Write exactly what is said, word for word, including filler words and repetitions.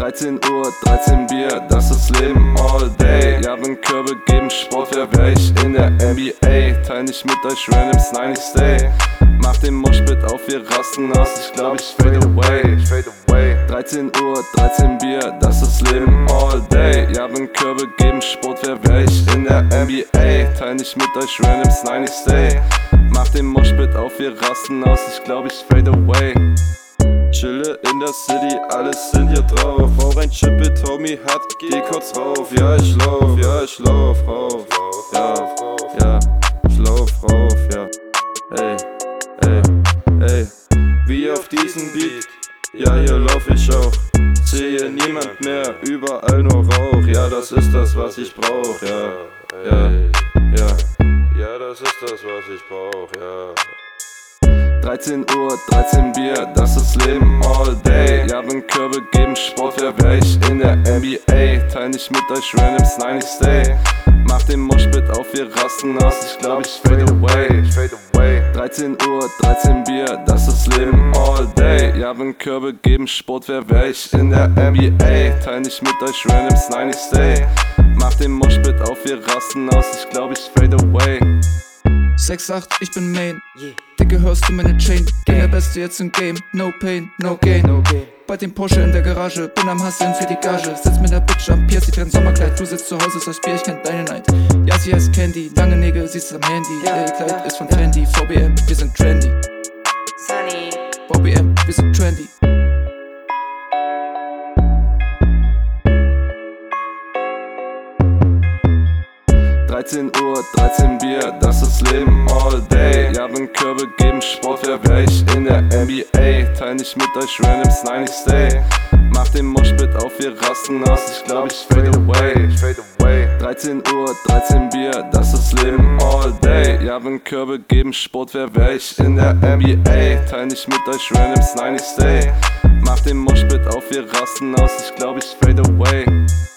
dreizehn Uhr, dreizehn Bier, das ist Leben all day. Ja, wenn Körbe geben Sport, wer wär ich in der N B A? Teil nicht mit euch Randoms, nein, ich stay. Mach den Moshpit auf, wir rasten aus, ich glaub, ich fade away. dreizehn Uhr, dreizehn Bier, das ist Leben all day. Ja, wenn Körbe geben Sport, wer wär ich in der N B A? Teil nicht mit euch Randoms, nein, ich stay. Mach den Moshpit auf, wir rasten aus, ich glaub, ich fade away. Chille in der City, alles sind hier drauf. Rauch ein Chipit, Homie hat, geh kurz rauf. Ja, ich lauf, ja, ich lauf rauf. Ja, ja, ich lauf rauf, ja. Ey, ey, ey, wie auf diesen Beat. Ja, hier lauf ich auch. Sehe niemand mehr, überall nur Rauch. Ja, das ist das, was ich brauch, ja, ja, ja. Ja, das ist das, was ich brauch, ja. dreizehn Uhr, dreizehn Bier, das ist Leben all day. Ja, wenn Körbe geben Sport, wer wär ich in der N B A? Teil nicht mit euch Randoms, nein, ich stay. Mach den Moshpit auf, wir rasten aus, ich glaub, ich fade away. dreizehn Uhr, dreizehn Bier, das ist Leben all day. Ja, wenn Körbe geben Sport, wer wär ich in der N B A? Teil nicht mit euch Randoms, nein, ich stay. Mach den Moshpit auf, wir rasten aus, ich glaub, ich fade away. sechs acht, ich bin Main. Dicke, hörst du meine Chain? Bin der Beste jetzt im Game. No pain, no gain. Bei dem Porsche in der Garage, bin am Hasseln für die Gage. Sitz mit der Bitch am Pier, sie trägt Sommerkleid. Du sitzt zu Hause, ist das Bier, ich kenn deine Night. Ja, sie heißt Candy, lange Nägel, sie ist am Handy. Ihr Kleid ist von Fendi, V B M, wir sind trendy. Sunny. V B M, wir sind trendy. dreizehn Uhr, dreizehn Bier, das ist Leben all day. Ja, wenn Körbe geben Sport, wer wär ich in der N B A? Teil nicht mit euch Randoms, nein, ich stay. Mach den Moshpit auf, wir rasten aus, ich glaub, ich fade away. dreizehn Uhr, dreizehn Bier, das ist Leben all day. Ja, wenn Körbe geben Sport, wer wär ich in der N B A? Teil nicht mit euch Randoms, nein, ich stay. Mach den Moshpit auf, wir rasten aus, ich glaub, ich fade away.